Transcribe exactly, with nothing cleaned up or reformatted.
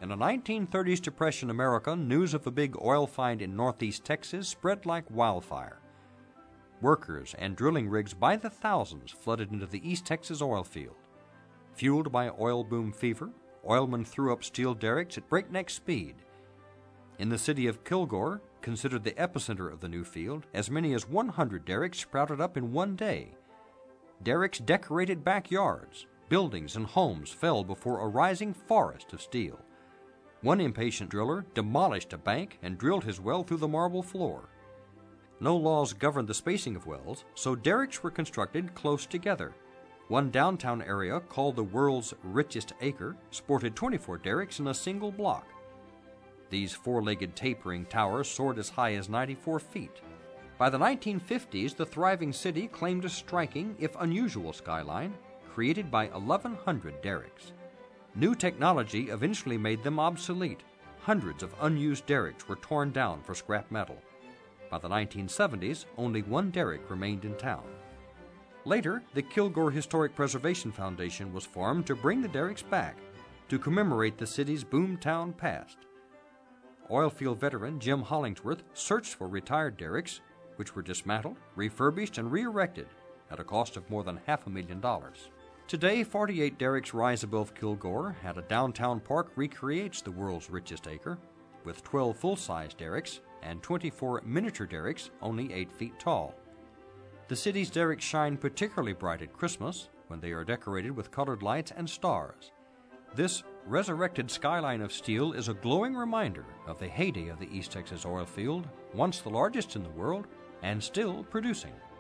In a nineteen thirties Depression America, news of a big oil find in northeast Texas spread like wildfire. Workers and drilling rigs by the thousands flooded into the East Texas oil field. Fueled by oil boom fever, oilmen threw up steel derricks at breakneck speed. In the city of Kilgore, considered the epicenter of the new field, as many as one hundred derricks sprouted up in one day. Derricks decorated backyards. Buildings and homes fell before a rising forest of steel. One impatient driller demolished a bank and drilled his well through the marble floor. No laws governed the spacing of wells, so derricks were constructed close together. One downtown area, called the world's richest acre, sported twenty-four derricks in a single block. These four-legged tapering towers soared as high as ninety-four feet. By the nineteen fifties, the thriving city claimed a striking, if unusual, skyline, created by eleven hundred derricks. New technology eventually made them obsolete. Hundreds of unused derricks were torn down for scrap metal. By the nineteen seventies, only one derrick remained in town. Later, the Kilgore Historic Preservation Foundation was formed to bring the derricks back, to commemorate the city's boomtown past. Oilfield veteran Jim Hollingsworth searched for retired derricks, which were dismantled, refurbished, and re-erected at a cost of more than half a million dollars. Today, forty-eight derricks rise above Kilgore, and a downtown park recreates the world's richest acre, with twelve full-size derricks and twenty-four miniature derricks only eight feet tall. The city's derricks shine particularly bright at Christmas, when they are decorated with colored lights and stars. This resurrected skyline of steel is a glowing reminder of the heyday of the East Texas oil field, once the largest in the world and still producing.